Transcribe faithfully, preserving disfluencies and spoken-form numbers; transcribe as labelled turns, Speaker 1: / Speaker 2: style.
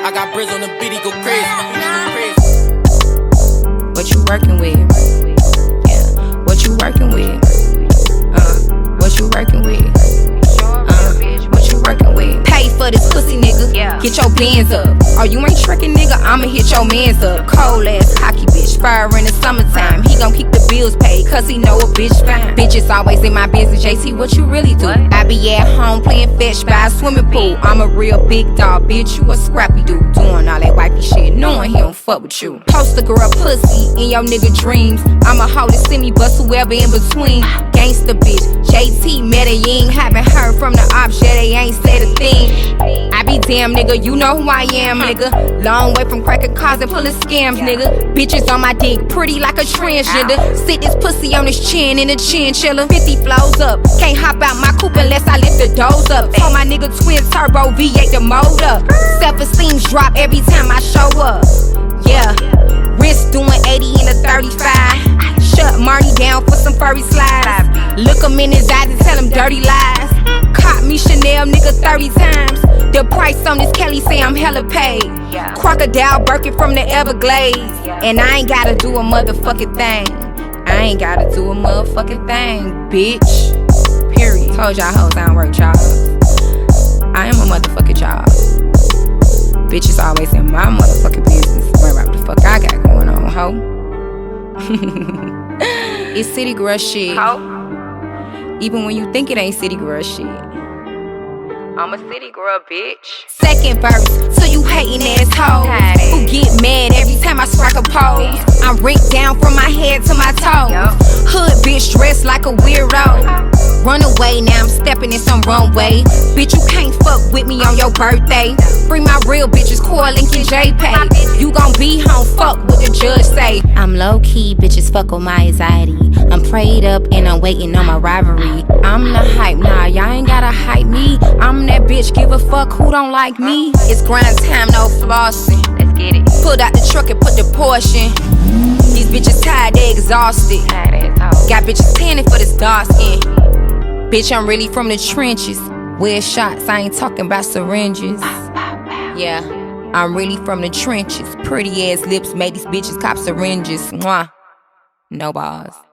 Speaker 1: I got Briz on the beat, he go crazy.
Speaker 2: What you working with? Yeah. What you working with? Uh, what you working with? Uh, what you working with? Pay for this pussy, nigga. Yeah. Get your bands up. Oh, you ain't tricking, nigga? I'ma hit your mans up. Cold ass cocky bitch, fire in the summertime. He gon' keep the bills paid, cause he know a bitch fine. Bitches always in my business, J T, what you really do? What? I be at home playing fetch by a swimming pool. I'm a real big dog, bitch, you a scrappy dude. Doing all that wifey shit, knowing he don't fuck with you. Post a girl pussy in your nigga dreams. I'm a hoe to see me bust whoever in between. Gangsta bitch, J T Medellin. Haven't heard from the ops, yeah, they ain't said a thing. I be damn, nigga, you know who I am, nigga. Long way from cracking cars and pulling scams, nigga. Bitches on my dick, pretty like a transgender. Sit this pussy on his chin in a chinchilla. fifty flows up, can't hop out my coupe unless I lift the doors up. Told my nigga twin turbo V eight the motor. Self-esteem's drop every time I show up. Yeah, wrist doing eighty in a thirty-five. Shut Marty down for some furry slides. Look him in his eyes and tell him dirty lies. Caught me Chanel, nigga, thirty times. The price on this Kelly say I'm hella paid. Crocodile Birkin from the Everglades. And I ain't gotta do a motherfucking thing. I ain't gotta do a motherfucking thing, bitch. Period. Told y'all hoes I don't work jobs. I am a motherfucking job. Bitches always in my motherfucking business. Worry about what the fuck I got going on, ho. It's city girl shit. Ho? Even when you think it ain't city girl shit. I'm a city girl, bitch. Second verse, so you hating assholes who get mad every time I strike a pose. I'm ripped down from my head to my toes. Hood bitch dressed like a weirdo. Run away, now I'm stepping in some runway. Bitch, you can't fuck with me on your birthday. Bring my real bitches, Core Link and J-Pay. You gon' be home, fuck what the judge say. I'm low-key, bitches fuck on my anxiety. I'm prayed up and I'm waiting on my rivalry. I'm the hype, nah, y'all ain't gotta hype me. I'm that bitch, give a fuck who don't like me. It's grind time, no flossing. Let's get it. Pulled out the truck and put the Porsche in. These bitches tired, they exhausted. Got bitches tanning for this dark skin. Bitch, I'm really from the trenches. Wear shots, I ain't talking about syringes. Yeah, I'm really from the trenches. Pretty ass lips made these bitches cop syringes. Mwah. No balls.